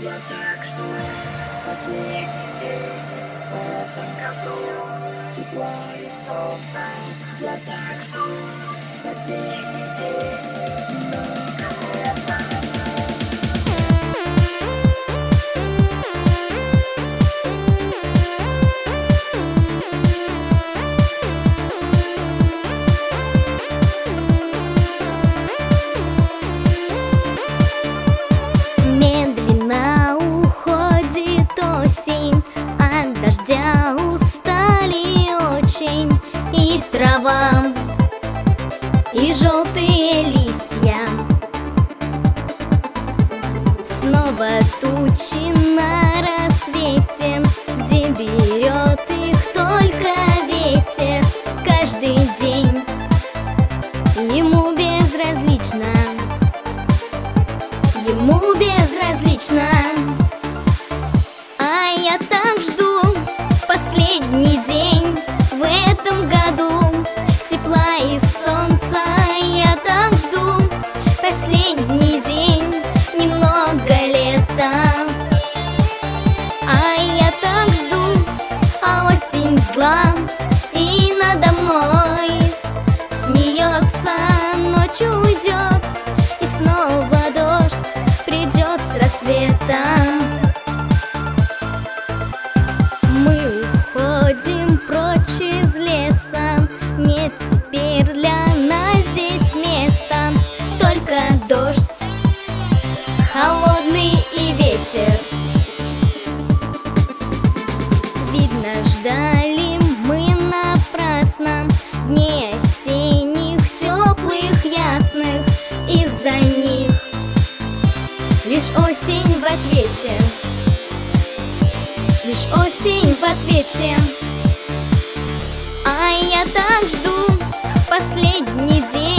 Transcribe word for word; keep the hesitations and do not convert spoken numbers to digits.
Я так жду последний день в этом году, тепла и солнца. Я так жду последний день много лета. От дождя устали очень и трава, и желтые листья. Снова тучи на рассвете, где берет их только ветер. Каждый день ему безразлично, ему безразлично. А я так жду последний день в этом году, тепла и солнца. Я так жду последний день, немного лета. А я так жду, а осень зла и надо мной смеется. Ночь уйдет, и снова дождь придет с рассветом. Уходим прочь из леса, нет теперь для нас здесь места. Только дождь холодный и ветер. Видно, ждали мы напрасно дней осенних, теплых, ясных. Из-за них лишь осень в ответе, лишь осень в ответе. А я так жду последний день